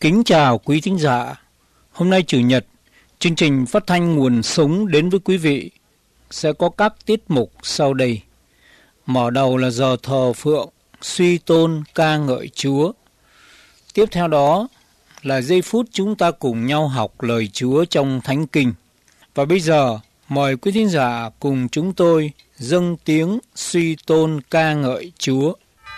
Kính chào quý thính giả. Hôm nay Chủ nhật, chương trình phát thanh Nguồn Sống đến với quý vị sẽ có các tiết mục sau đây. Mở đầu là giờ thờ phượng, suy tôn ca ngợi Chúa. Tiếp theo đó là giây phút chúng ta cùng nhau học lời Chúa trong Thánh Kinh. Và bây giờ, mời quý thính giả cùng chúng tôi dâng tiếng suy tôn ca ngợi Chúa.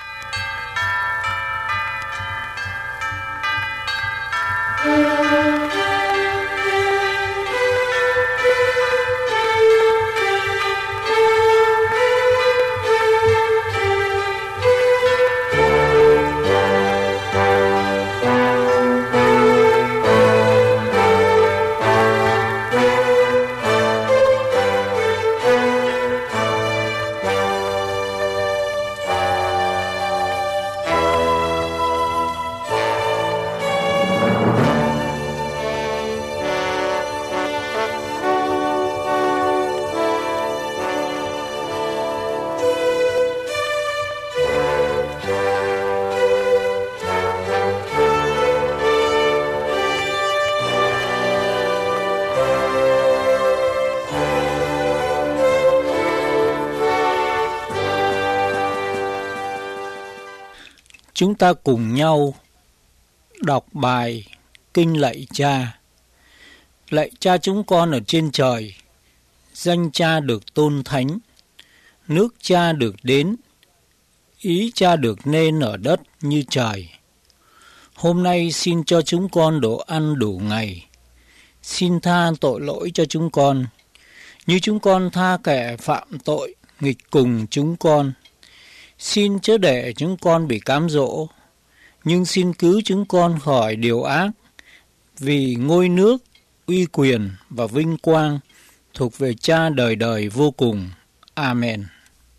Chúng ta cùng nhau đọc bài Kinh Lạy Cha. Lạy Cha chúng con ở trên trời, danh Cha được tôn thánh, nước Cha được đến, ý Cha được nên ở đất như trời. Hôm nay xin cho chúng con đồ ăn đủ ngày. Xin tha tội lỗi cho chúng con, như chúng con tha kẻ phạm tội nghịch cùng chúng con. Xin chớ để chúng con bị cám dỗ, nhưng xin cứu chúng con khỏi điều ác, vì ngôi nước, uy quyền và vinh quang thuộc về Cha đời đời vô cùng. Amen.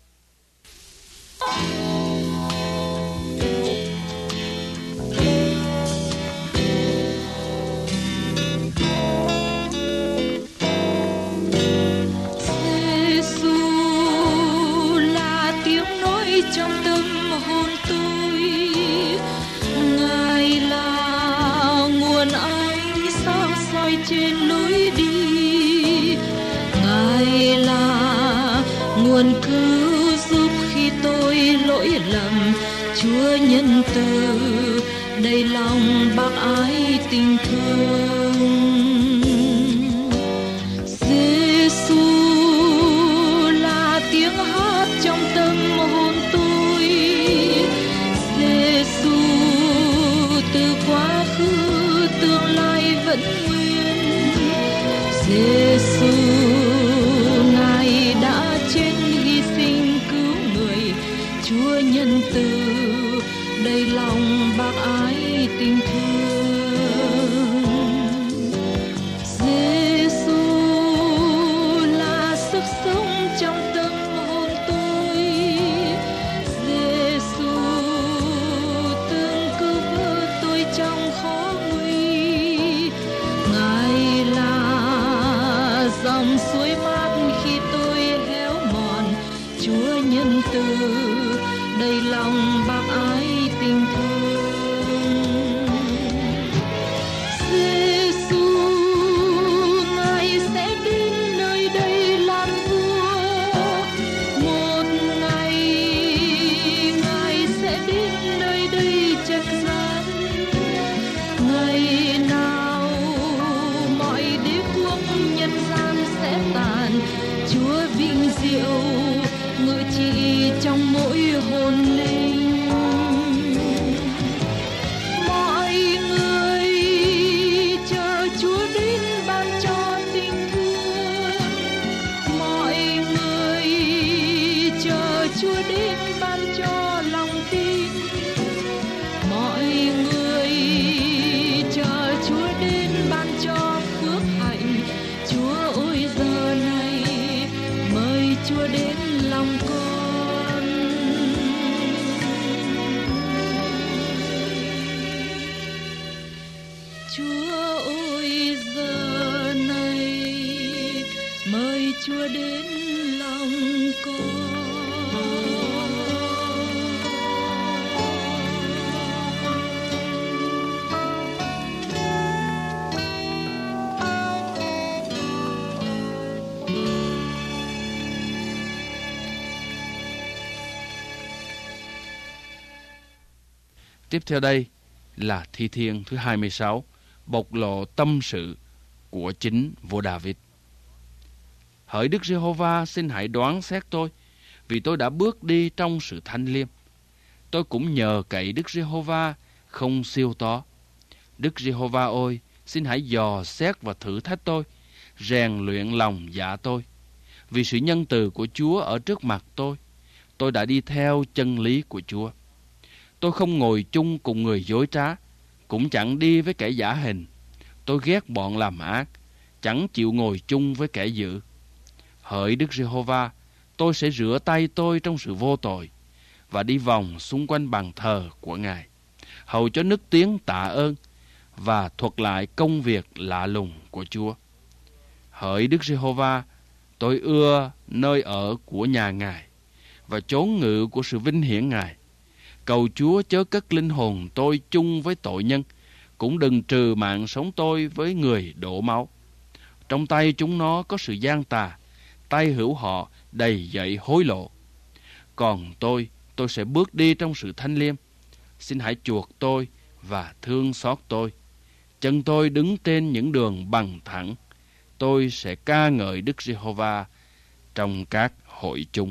Trong tâm hồn tôi, Ngài là nguồn ánh sáng soi trên lối đi, Ngài là nguồn cứu giúp khi tôi lỗi lầm. Chúa nhân từ đầy lòng bác ái tình thương. Giêsu là tiếng hát trong tâm hồn tôi, Giêsu từ quá khứ tương lai vẫn nguyên. Giêsu Ngài đã chết hy sinh cứu người. Chúa nhân từ đầy lòng bác ái tình thương. Giêsu là sức sống trong tâm hồn tôi, Giêsu từng cứu vớt tôi trong khó nguy. Ngài là dòng suối mát khi tôi héo mòn. Chúa nhân từ đầy lòng bác ái tình thương. Giêsu Ngài sẽ đến nơi đây làm vua. Một ngày Ngài sẽ đến nơi đây trần gian. Ngày nào mọi đế quốc nhân gian sẽ tàn, Chúa vinh diệu ngự trị trong mỗi hồn linh. Mọi người chờ Chúa đến ban cho tình thương. Mọi người chờ Chúa đến ban cho lòng tin. Mọi người chờ Chúa đến ban cho phước hạnh. Chúa ơi giờ này mời Chúa đến lòng con. Chúa ơi giờ này mời Chúa đến lòng con. Tiếp theo đây là thi thiên thứ 26, bộc lộ tâm sự của chính vua David. Hỡi Đức Giê-hô-va, xin hãy đoán xét tôi, vì tôi đã bước đi trong sự thanh liêm. Tôi cũng nhờ cậy Đức Giê-hô-va không siêu tó. Đức Giê-hô-va ơi, xin hãy dò xét và thử thách tôi, rèn luyện lòng dạ tôi. Vì sự nhân từ của Chúa ở trước mặt tôi đã đi theo chân lý của Chúa. Tôi không ngồi chung cùng người dối trá, cũng chẳng đi với kẻ giả hình. Tôi ghét bọn làm ác, chẳng chịu ngồi chung với kẻ dữ. Hỡi Đức Giê-hô-va, tôi sẽ rửa tay tôi trong sự vô tội và đi vòng xung quanh bàn thờ của Ngài, hầu cho nức tiếng tạ ơn và thuật lại công việc lạ lùng của Chúa. Hỡi Đức Giê-hô-va, tôi ưa nơi ở của nhà Ngài và chốn ngự của sự vinh hiển Ngài. Cầu Chúa chớ cất linh hồn tôi chung với tội nhân, cũng đừng trừ mạng sống tôi với người đổ máu. Trong tay chúng nó có sự gian tà, tay hữu họ đầy dẫy hối lộ. Còn tôi sẽ bước đi trong sự thanh liêm. Xin hãy chuộc tôi và thương xót tôi. Chân tôi đứng trên những đường bằng thẳng. Tôi sẽ ca ngợi Đức Giê-hô-va trong các hội chung.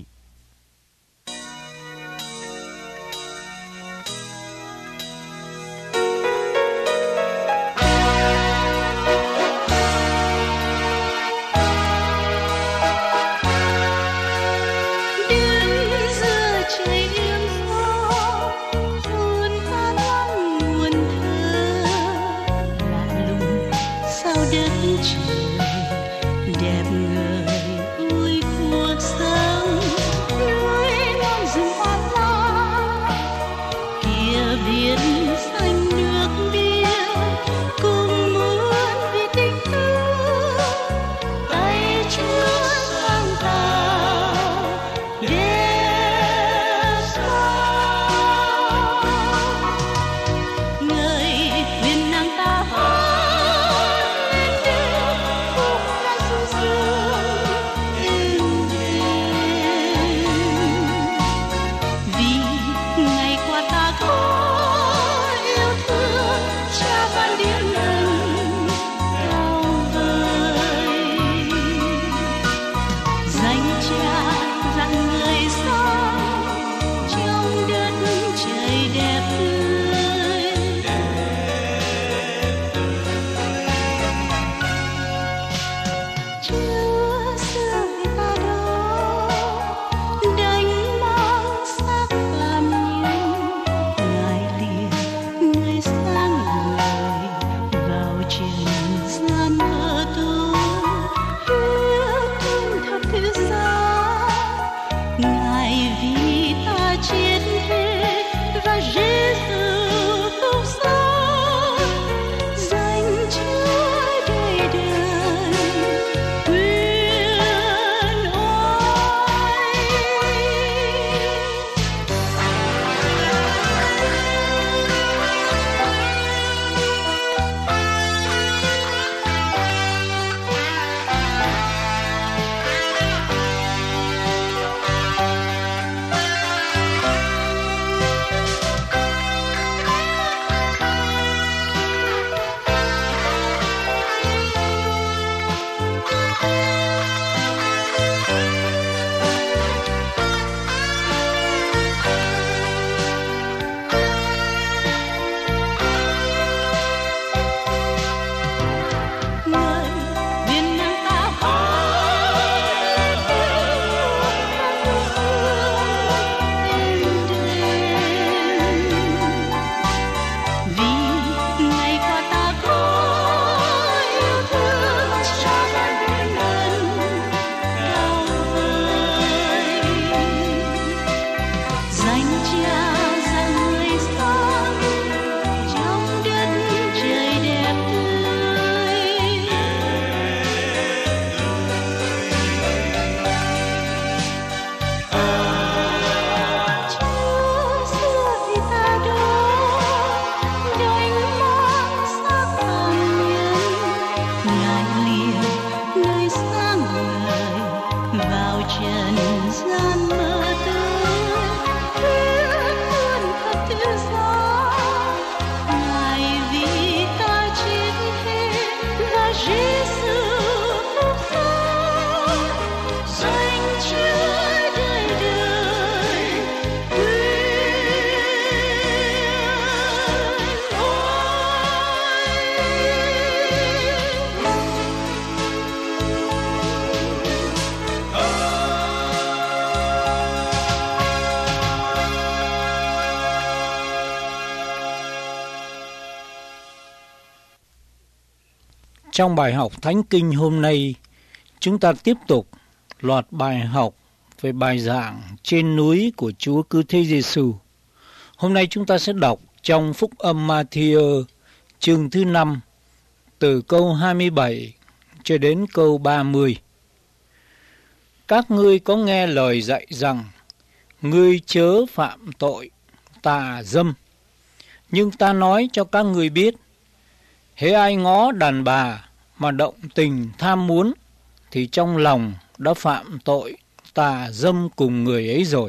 Trong bài học Thánh Kinh hôm nay, chúng ta tiếp tục loạt bài học về bài giảng trên núi của Chúa Cứu Thế Giêsu. Hôm nay chúng ta sẽ đọc trong Phúc Âm Ma-thi-ơ chương thứ 5 từ câu 27 cho đến câu 30. Các ngươi có nghe lời dạy rằng ngươi chớ phạm tội tà dâm, nhưng ta nói cho các ngươi biết, hễ ai ngó đàn bà mà động tình tham muốn thì trong lòng đã phạm tội tà dâm cùng người ấy rồi.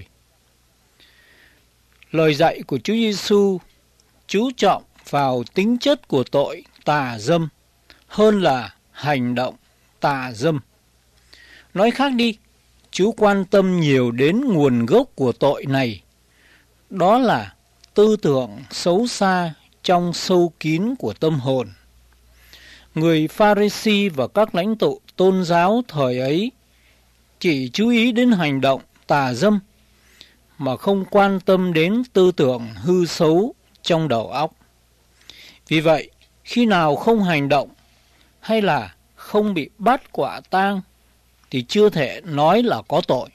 Lời dạy của Chúa Giêsu chú trọng vào tính chất của tội tà dâm hơn là hành động tà dâm. Nói khác đi, Chúa quan tâm nhiều đến nguồn gốc của tội này. Đó là tư tưởng xấu xa trong sâu kín của tâm hồn. Người Pha-ri-si và các lãnh tụ tôn giáo thời ấy chỉ chú ý đến hành động tà dâm mà không quan tâm đến tư tưởng hư xấu trong đầu óc. Vì vậy, khi nào không hành động hay là không bị bắt quả tang thì chưa thể nói là có tội.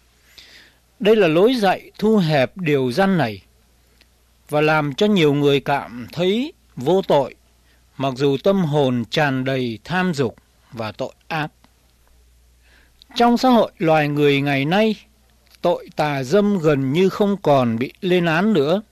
Đây là lối dạy thu hẹp điều răn này và làm cho nhiều người cảm thấy vô tội, mặc dù tâm hồn tràn đầy tham dục và tội ác. Trong xã hội loài người ngày nay, tội tà dâm gần như không còn bị lên án nữa.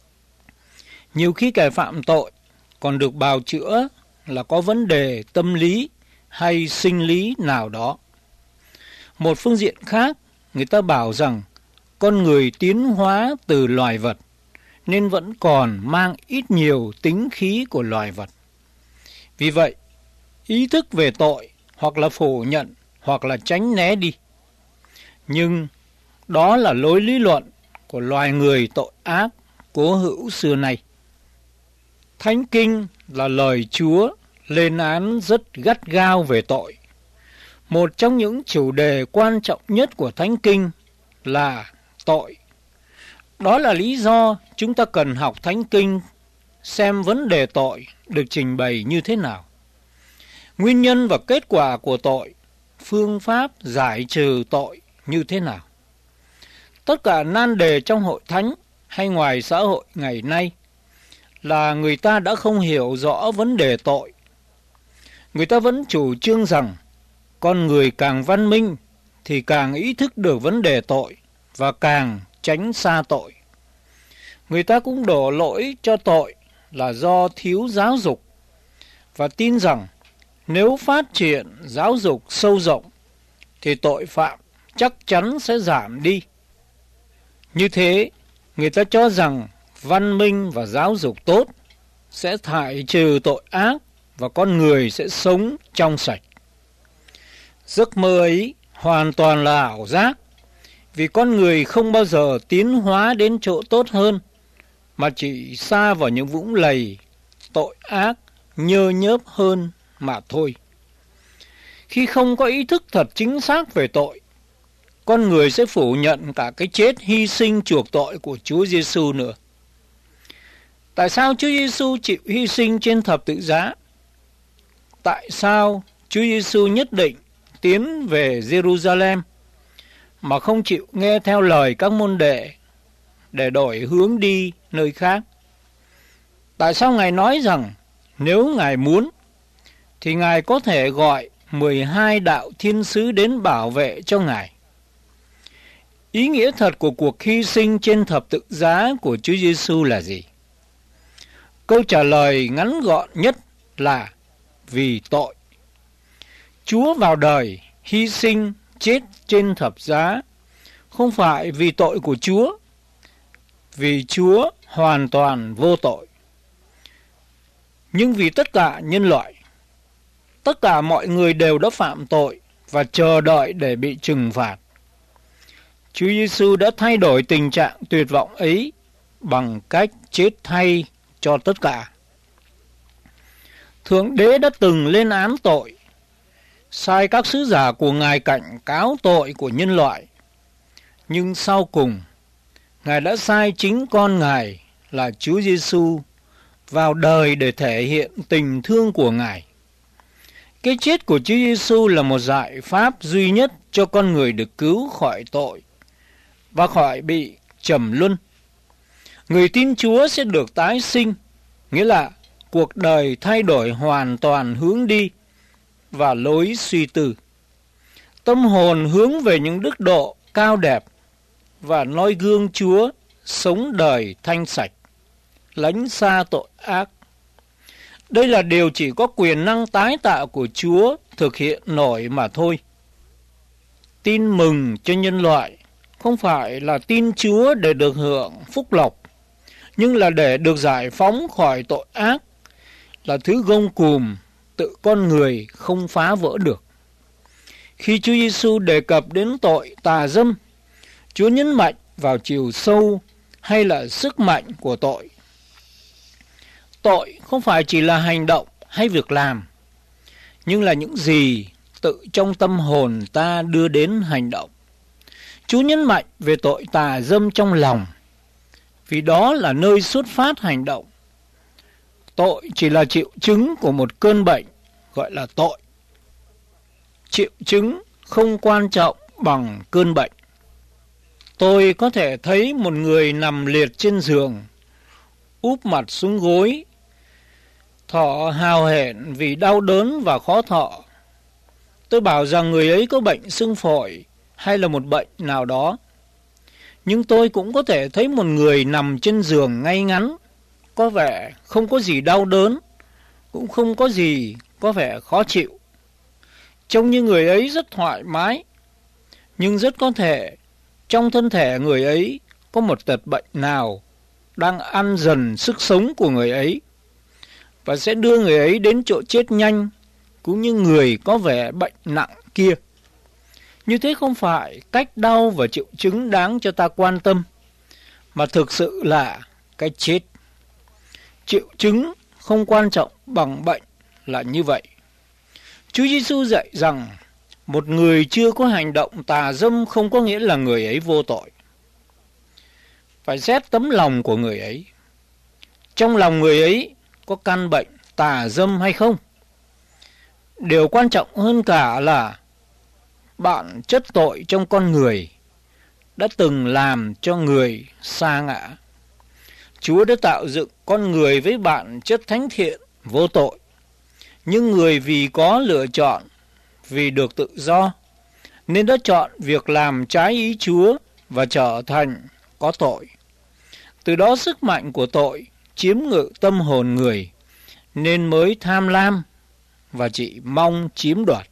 Nhiều khi kẻ phạm tội còn được bào chữa là có vấn đề tâm lý hay sinh lý nào đó. Một phương diện khác, người ta bảo rằng con người tiến hóa từ loài vật nên vẫn còn mang ít nhiều tính khí của loài vật. Vì vậy, ý thức về tội hoặc là phủ nhận hoặc là tránh né đi. Nhưng đó là lối lý luận của loài người tội ác cố hữu xưa nay. Thánh Kinh là lời Chúa lên án rất gắt gao về tội. Một trong những chủ đề quan trọng nhất của Thánh Kinh là tội. Đó là lý do chúng ta cần học Thánh Kinh xem vấn đề tội được trình bày như thế nào. Nguyên nhân và kết quả của tội, phương pháp giải trừ tội như thế nào. Tất cả nan đề trong hội thánh hay ngoài xã hội ngày nay là người ta đã không hiểu rõ vấn đề tội. Người ta vẫn chủ trương rằng con người càng văn minh thì càng ý thức được vấn đề tội và càng tránh xa tội. Người ta cũng đổ lỗi cho tội là do thiếu giáo dục và tin rằng nếu phát triển giáo dục sâu rộng thì tội phạm chắc chắn sẽ giảm đi. Như thế, người ta cho rằng văn minh và giáo dục tốt sẽ thải trừ tội ác và con người sẽ sống trong sạch. Giấc mơ ấy hoàn toàn là ảo giác, vì con người không bao giờ tiến hóa đến chỗ tốt hơn, mà chỉ sa vào những vũng lầy tội ác nhơ nhớp hơn mà thôi. Khi không có ý thức thật chính xác về tội, con người sẽ phủ nhận cả cái chết hy sinh chuộc tội của Chúa Giêsu nữa. Tại sao Chúa Giêsu chịu hy sinh trên thập tự giá? Tại sao Chúa Giêsu nhất định tiến về Jerusalem mà không chịu nghe theo lời các môn đệ để đổi hướng đi nơi khác? Tại sao Ngài nói rằng nếu Ngài muốn thì Ngài có thể gọi 12 đạo thiên sứ đến bảo vệ cho Ngài? Ý nghĩa thật của cuộc hy sinh trên thập tự giá của Chúa Giêsu là gì? Câu trả lời ngắn gọn nhất là vì tội. Chúa vào đời, hy sinh, chết trên thập giá không phải vì tội của Chúa, vì Chúa hoàn toàn vô tội, nhưng vì tất cả nhân loại. Tất cả mọi người đều đã phạm tội và chờ đợi để bị trừng phạt. Chúa Giêsu đã thay đổi tình trạng tuyệt vọng ấy bằng cách chết thay cho tất cả. Thượng Đế đã từng lên án tội, sai các sứ giả của Ngài cảnh cáo tội của nhân loại. Nhưng sau cùng, Ngài đã sai chính con Ngài là Chúa Giêsu vào đời để thể hiện tình thương của Ngài. Cái chết của Chúa Giêsu là một giải pháp duy nhất cho con người được cứu khỏi tội và khỏi bị trầm luân. Người tin Chúa sẽ được tái sinh, nghĩa là cuộc đời thay đổi hoàn toàn hướng đi và lối suy tư. Tâm hồn hướng về những đức độ cao đẹp và noi gương Chúa sống đời thanh sạch, lánh xa tội ác. Đây là điều chỉ có quyền năng tái tạo của Chúa thực hiện nổi mà thôi. Tin mừng cho nhân loại không phải là tin Chúa để được hưởng phúc lộc, nhưng là để được giải phóng khỏi tội ác, là thứ gông cùm tự con người không phá vỡ được. Khi Chúa Giêsu đề cập đến tội tà dâm, Chúa nhấn mạnh vào chiều sâu hay là sức mạnh của tội. Tội không phải chỉ là hành động hay việc làm, nhưng là những gì tự trong tâm hồn ta đưa đến hành động. Chúa nhấn mạnh về tội tà dâm trong lòng, vì đó là nơi xuất phát hành động. Tội chỉ là triệu chứng của một cơn bệnh, gọi là tội. Triệu chứng không quan trọng bằng cơn bệnh. Tôi có thể thấy một người nằm liệt trên giường, úp mặt xuống gối, thở hào hển vì đau đớn và khó thở. Tôi bảo rằng người ấy có bệnh xương phổi hay là một bệnh nào đó. Nhưng tôi cũng có thể thấy một người nằm trên giường ngay ngắn, có vẻ không có gì đau đớn, cũng không có gì có vẻ khó chịu. Trông như người ấy rất thoải mái, nhưng rất có thể trong thân thể người ấy có một tật bệnh nào đang ăn dần sức sống của người ấy và sẽ đưa người ấy đến chỗ chết nhanh, cũng như người có vẻ bệnh nặng kia. Như thế không phải cách đau và triệu chứng đáng cho ta quan tâm, mà thực sự là cái chết. Triệu chứng không quan trọng bằng bệnh là như vậy. Chúa Giêsu dạy rằng một người chưa có hành động tà dâm không có nghĩa là người ấy vô tội. Phải xét tấm lòng của người ấy. Trong lòng người ấy có căn bệnh tà dâm hay không? Điều quan trọng hơn cả là bản chất tội trong con người đã từng làm cho người sa ngã. Chúa đã tạo dựng con người với bản chất thánh thiện, vô tội. Nhưng người vì có lựa chọn, vì được tự do, nên đã chọn việc làm trái ý Chúa và trở thành có tội. Từ đó sức mạnh của tội chiếm ngự tâm hồn người, nên mới tham lam và chỉ mong chiếm đoạt.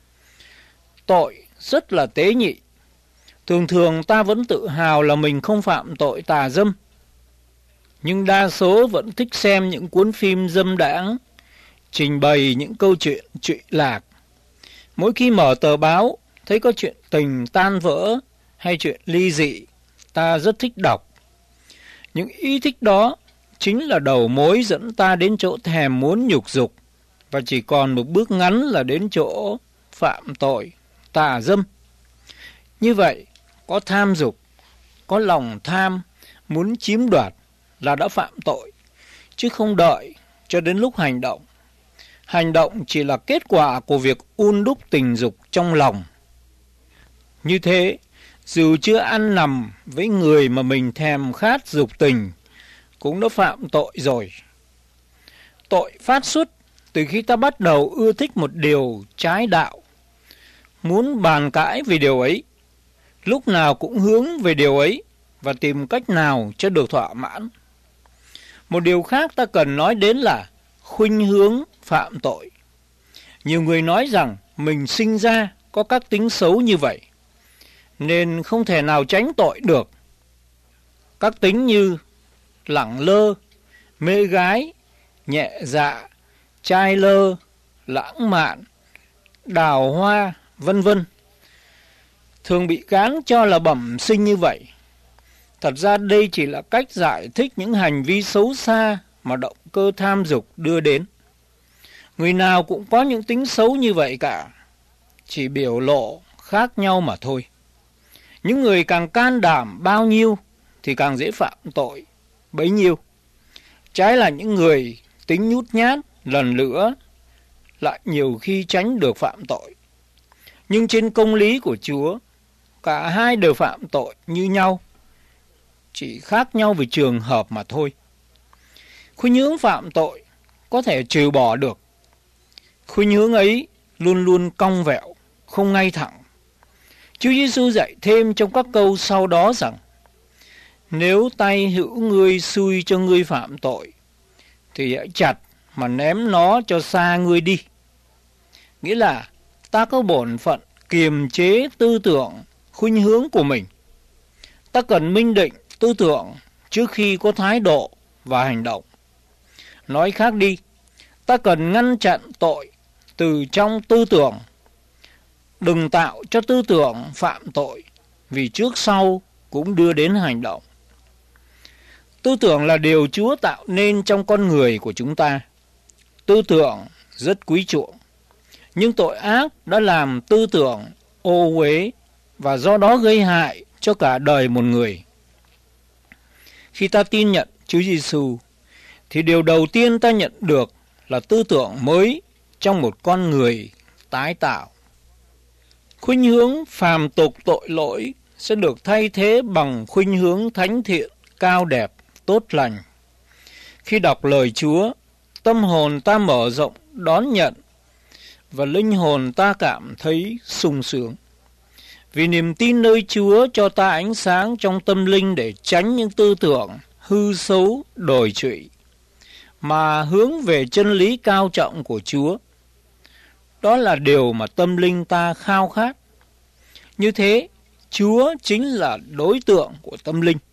Tội rất là tế nhị. Thường thường ta vẫn tự hào là mình không phạm tội tà dâm, nhưng đa số vẫn thích xem những cuốn phim dâm đãng, trình bày những câu chuyện trụy lạc. Mỗi khi mở tờ báo, thấy có chuyện tình tan vỡ hay chuyện ly dị, ta rất thích đọc. Những ý thích đó chính là đầu mối dẫn ta đến chỗ thèm muốn nhục dục, và chỉ còn một bước ngắn là đến chỗ phạm tội tà dâm. Như vậy, có tham dục, có lòng tham, muốn chiếm đoạt là đã phạm tội, chứ không đợi cho đến lúc hành động. Hành động chỉ là kết quả của việc un đúc tình dục trong lòng. Như thế, dù chưa ăn nằm với người mà mình thèm khát dục tình, cũng đã phạm tội rồi. Tội phát xuất từ khi ta bắt đầu ưa thích một điều trái đạo, muốn bàn cãi về điều ấy, lúc nào cũng hướng về điều ấy và tìm cách nào cho được thỏa mãn. Một điều khác ta cần nói đến là khuynh hướng phạm tội. Nhiều người nói rằng mình sinh ra có các tính xấu như vậy, nên không thể nào tránh tội được. Các tính như lẳng lơ, mê gái, nhẹ dạ, trai lơ, lãng mạn, đào hoa, vân vân, thường bị gán cho là bẩm sinh như vậy. Thật ra đây chỉ là cách giải thích những hành vi xấu xa mà động cơ tham dục đưa đến. Người nào cũng có những tính xấu như vậy cả, chỉ biểu lộ khác nhau mà thôi. Những người càng can đảm bao nhiêu thì càng dễ phạm tội bấy nhiêu. Trái là những người tính nhút nhát lần nữa lại nhiều khi tránh được phạm tội. Nhưng trên công lý của Chúa, cả hai đều phạm tội như nhau, chỉ khác nhau về trường hợp mà thôi. Khuynh hướng phạm tội có thể trừ bỏ được. Khuynh hướng ấy luôn luôn cong vẹo, không ngay thẳng. Chúa Giêsu dạy thêm trong các câu sau đó rằng: nếu tay hữu ngươi xui cho ngươi phạm tội, thì hãy chặt mà ném nó cho xa ngươi đi. Nghĩa là ta có bổn phận kiềm chế tư tưởng, khuynh hướng của mình. Ta cần minh định tư tưởng trước khi có thái độ và hành động. Nói khác đi, ta cần ngăn chặn tội từ trong tư tưởng. Đừng tạo cho tư tưởng phạm tội, vì trước sau cũng đưa đến hành động. Tư tưởng là điều Chúa tạo nên trong con người của chúng ta. Tư tưởng rất quý chuộng, nhưng tội ác đã làm tư tưởng ô uế và do đó gây hại cho cả đời một người. Khi ta tin nhận Chúa Giêsu, thì điều đầu tiên ta nhận được là tư tưởng mới trong một con người tái tạo. Khuynh hướng phàm tục tội lỗi sẽ được thay thế bằng khuynh hướng thánh thiện, cao đẹp, tốt lành. Khi đọc lời Chúa, tâm hồn ta mở rộng đón nhận và linh hồn ta cảm thấy sung sướng. Vì niềm tin nơi Chúa cho ta ánh sáng trong tâm linh để tránh những tư tưởng hư xấu, đồi trụy, mà hướng về chân lý cao trọng của Chúa. Đó là điều mà tâm linh ta khao khát. Như thế, Chúa chính là đối tượng của tâm linh.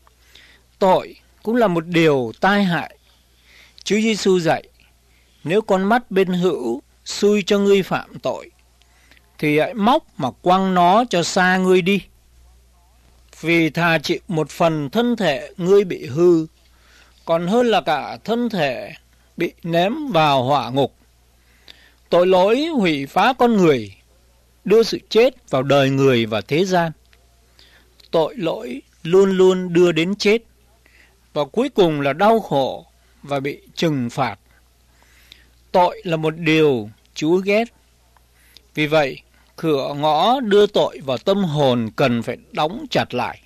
Tội cũng là một điều tai hại. Chúa Giêsu dạy: nếu con mắt bên hữu xui cho ngươi phạm tội, thì hãy móc mà quăng nó cho xa ngươi đi. Vì thà chịu một phần thân thể ngươi bị hư, còn hơn là cả thân thể bị ném vào hỏa ngục. Tội lỗi hủy phá con người, đưa sự chết vào đời người và thế gian. Tội lỗi luôn luôn đưa đến chết, và cuối cùng là đau khổ và bị trừng phạt. Tội là một điều Chúa ghét. Vì vậy, cửa ngõ đưa tội vào tâm hồn cần phải đóng chặt lại,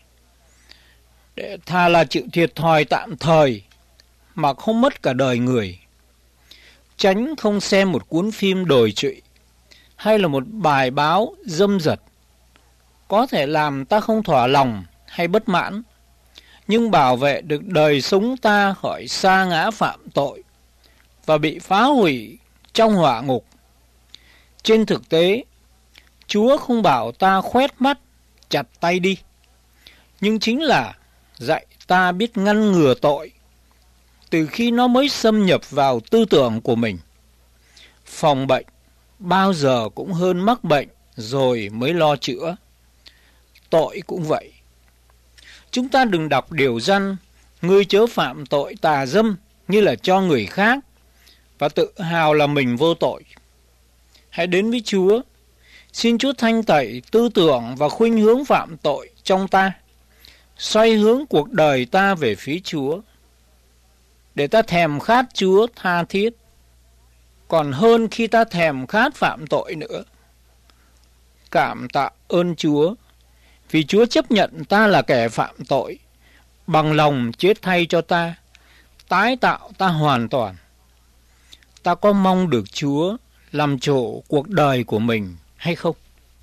để thà là chịu thiệt thòi tạm thời mà không mất cả đời người. Tránh không xem một cuốn phim đồi trụy hay là một bài báo dâm dật, có thể làm ta không thỏa lòng hay bất mãn, nhưng bảo vệ được đời sống ta khỏi sa ngã phạm tội và bị phá hủy trong hỏa ngục. Trên thực tế, Chúa không bảo ta khoét mắt, chặt tay đi, nhưng chính là dạy ta biết ngăn ngừa tội từ khi nó mới xâm nhập vào tư tưởng của mình. Phòng bệnh bao giờ cũng hơn mắc bệnh rồi mới lo chữa. Tội cũng vậy. Chúng ta đừng đọc điều răn ngươi chớ phạm tội tà dâm như là cho người khác và tự hào là mình vô tội. Hãy đến với Chúa, xin Chúa thanh tẩy tư tưởng và khuynh hướng phạm tội trong ta, xoay hướng cuộc đời ta về phía Chúa, để ta thèm khát Chúa tha thiết, còn hơn khi ta thèm khát phạm tội nữa. Cảm tạ ơn Chúa, vì Chúa chấp nhận ta là kẻ phạm tội, bằng lòng chết thay cho ta, tái tạo ta hoàn toàn. Ta có mong được Chúa làm chủ cuộc đời của mình hay không?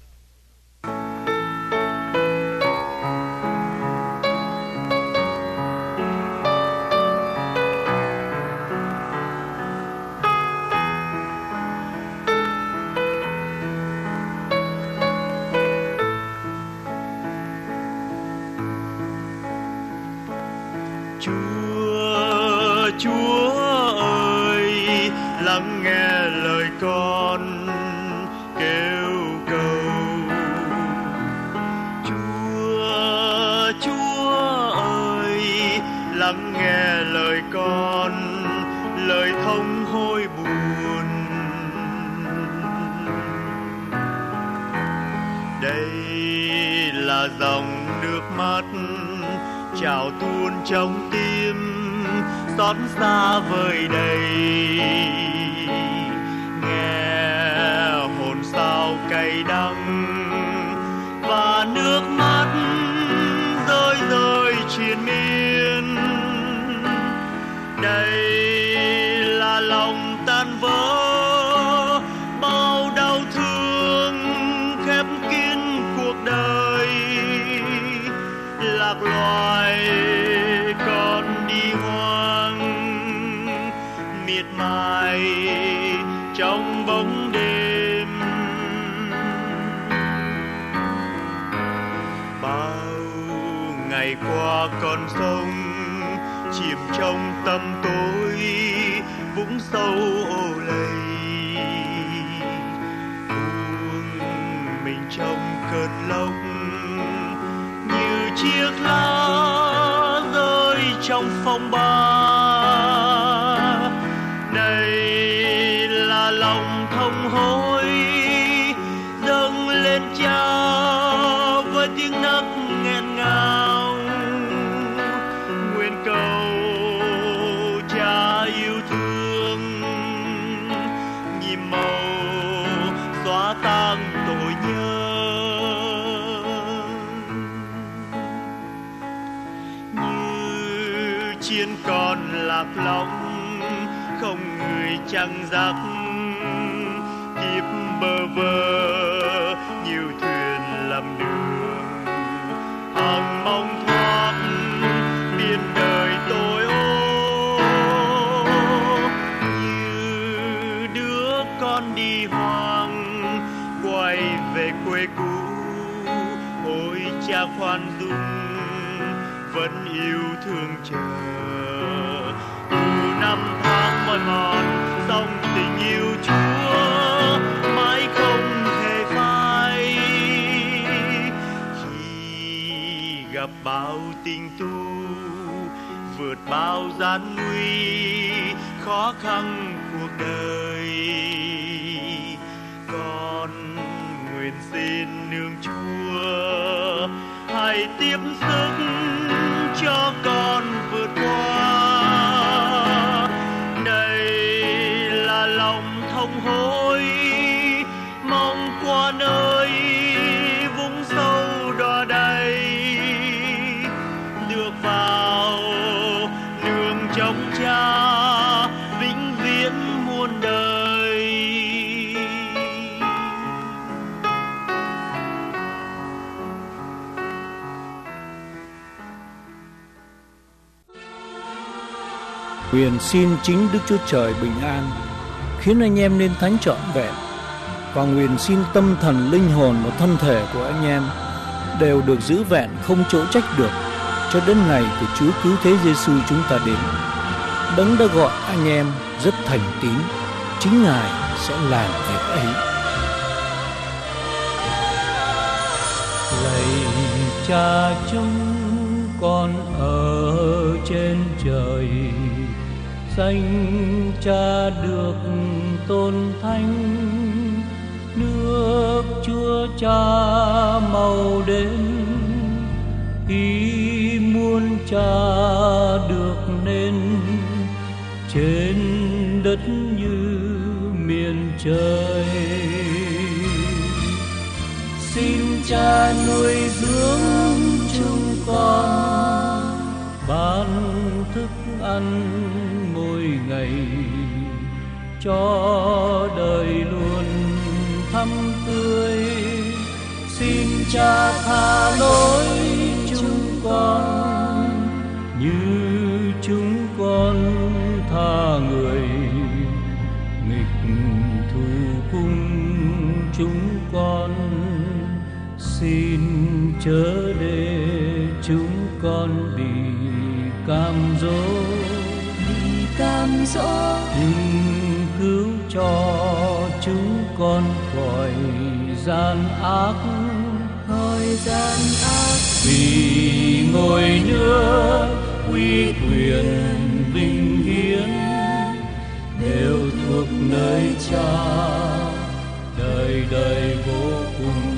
Chúa ơi, lắng nghe lời con kêu cầu. Chúa ơi, lắng nghe lời con, lời thông hôi buồn. Đây là dòng nước mắt trào tuôn trong tim, xót xa vơi đầy. Nghe trong bóng đêm. Bao ngày qua con sông chìm trong tăm tối, vũng sâu ô lầy, buông mình trong cơn lốc như chiếc lá rơi trong phong ba. Này là lòng thông hối dâng lên Cha với tiếng nấc nghẹn ngào, nguyện cầu Cha yêu thương nhiệm màu xóa tan tội nhân. Như chiên con lạc lõng không người chăng dắt, kiếp bơ vơ nhiều thuyền lầm đường, hằng mong thoát biển đời tội ô. Như đứa con đi hoang quay về quê cũ, ôi Cha khoan dung vẫn yêu thương chờ. Năm tháng mòn mòn dòng tình yêu Chúa mãi không hề phai. Khi gặp bao tình tu vượt bao gian nguy khó khăn cuộc đời, con nguyện xin nương Chúa hãy tiếp sức cho con vượt qua. Thông hối mong qua nơi vũng sâu đọa đầy, được vào nương trong Cha vĩnh viễn muôn đời. Nguyện xin chính Đức Chúa Trời bình an khiến anh em nên thánh trọn vẹn, và nguyện xin tâm thần, linh hồn và thân thể của anh em đều được giữ vẹn không chỗ trách được cho đến ngày của Chúa Cứu Thế Giêsu chúng ta đến. Đấng đã gọi anh em rất thành tín, chính Ngài sẽ làm việc ấy. Lạy Cha chúng con ở trên trời, danh Cha được tôn thánh, nước Chúa Cha mau đến, ý muốn Cha được nên trên đất như miền trời. Xin Cha nuôi dưỡng chúng con, ban thức ăn mỗi ngày, cho đời luôn thắm tươi. Xin Cha tha lỗi chúng con như chúng con tha người nghịch thù cùng chúng con. Xin chớ để chúng con bị cám dỗ, nhưng cứu cho chúng con khỏi gian ác. Vì ngôi nước uy quyền vinh hiển đều thuộc nơi Cha, đời đời vô cùng.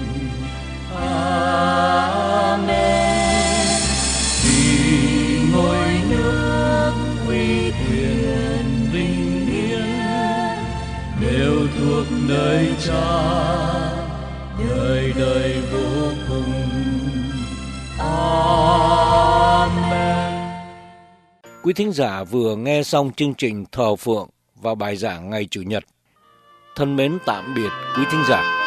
Amen. Vì ngôi nước uy quyền vinh hiển đều thuộc nơi Cha, đời đời vô cùng. Amen. Quý thính giả vừa nghe xong chương trình thờ phượng và bài giảng ngày Chủ nhật. Thân mến tạm biệt quý thính giả.